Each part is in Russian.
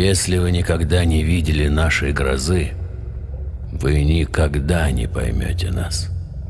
Если вы никогда не видели нашей грозы, вы никогда не поймете нас.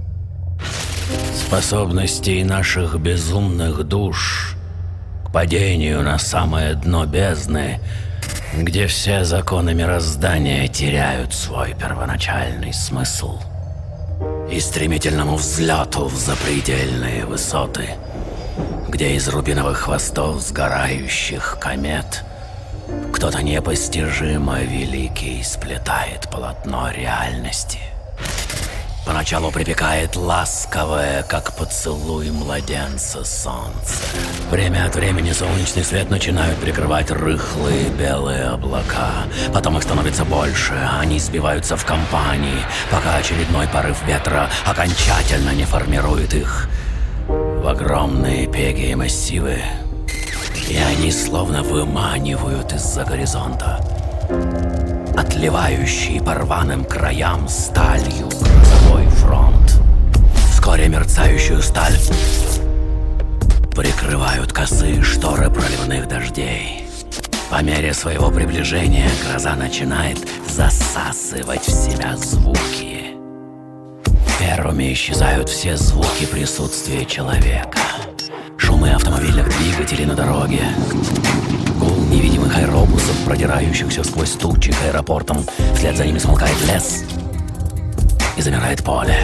Способностей наших безумных душ к падению на самое дно бездны, где все законы мироздания теряют свой первоначальный смысл, и стремительному взлету в запредельные высоты, где из рубиновых хвостов сгорающих комет кто-то непостижимо великий сплетает полотно реальности. Поначалу припекает ласковое, как поцелуй младенца, солнце. Время от времени солнечный свет начинают прикрывать рыхлые белые облака. Потом их становится больше, они сбиваются в компании, пока очередной порыв ветра окончательно не формирует их в огромные пеги и массивы. И они словно выманивают из-за горизонта отливающий по рваным краям сталью грозовой фронт. Вскоре мерцающую сталь прикрывают косые шторы проливных дождей. По мере своего приближения гроза начинает засасывать в себя звуки. Первыми исчезают все звуки присутствия человека. Шумы автомобильных двигателей на дороге, гул невидимых аэробусов, продирающихся сквозь тучи к аэропортам. Вслед за ними смолкает лес и замирает поле.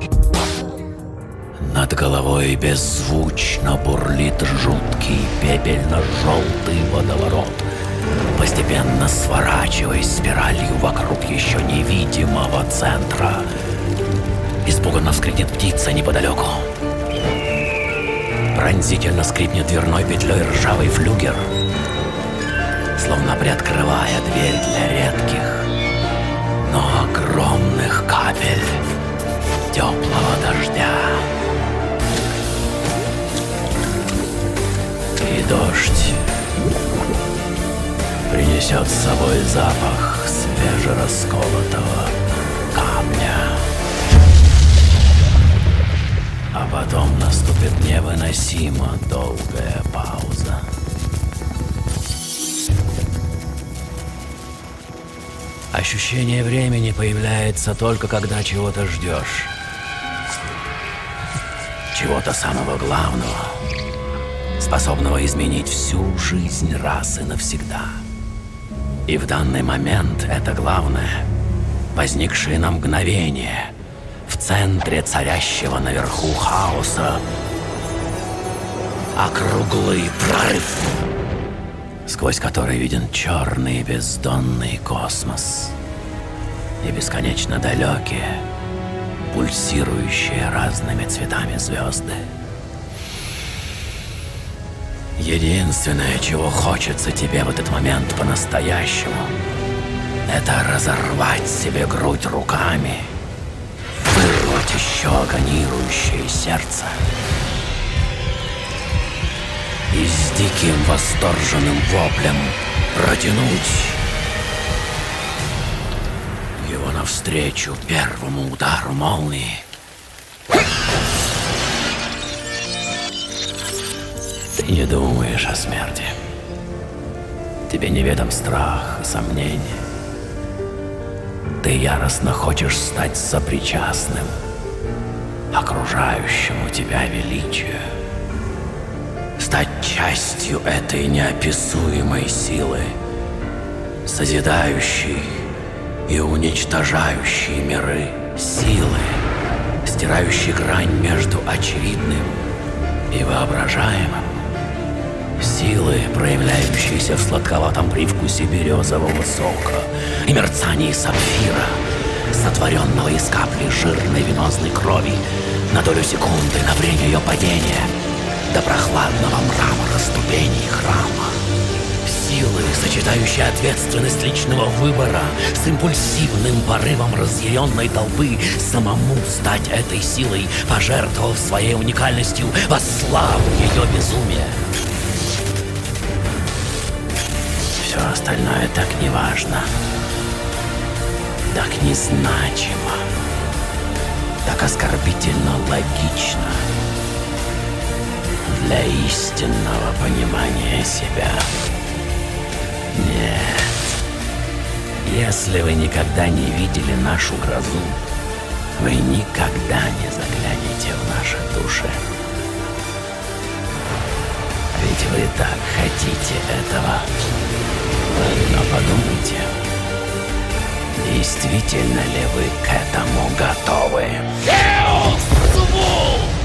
Над головой беззвучно бурлит жуткий пепельно-желтый водоворот, постепенно сворачиваясь спиралью вокруг еще невидимого центра. Испуганно вскрикнет птица неподалеку. Пронзительно скрипнет дверной петлей ржавый флюгер, словно приоткрывая дверь для редких, но огромных капель теплого дождя. И дождь принесет с собой запах свежерасколотого камня. А потом наступит невыносимо долгая пауза. Ощущение времени появляется только когда чего-то ждешь. Чего-то самого главного, способного изменить всю жизнь раз и навсегда. И в данный момент это главное, возникшее на мгновение в центре царящего наверху хаоса, округлый прорыв, сквозь который виден черный бездонный космос и бесконечно далекие, пульсирующие разными цветами звезды. Единственное, чего хочется тебе в этот момент по-настоящему, это разорвать себе грудь руками, вырвать еще агонирующее сердце и с диким восторженным воплем протянуть его навстречу первому удару молнии. Ты не думаешь о смерти. Тебе неведом страх и сомнение. Ты яростно хочешь стать сопричастным окружающему тебя величию, стать частью этой неописуемой силы, созидающей и уничтожающей миры, силы, стирающей грань между очевидным и воображаемым, силы, проявляющиеся в сладковатом привкусе березового сока и мерцании сапфира, сотворенного из капли жирной венозной крови на долю секунды на время ее падения до прохладного мрамора ступеней храма. Силы, сочетающие ответственность личного выбора с импульсивным порывом разъяренной толпы, самому стать этой силой, пожертвовав своей уникальностью во славу ее безумия. Все остальное так неважно, так незначимо, так оскорбительно логично для истинного понимания себя. Нет. Если вы никогда не видели нашу грозу, вы никогда не заглянете в наши души. Ведь вы так хотите этого. Но подумайте, действительно ли вы к этому готовы? Chaos! Звук!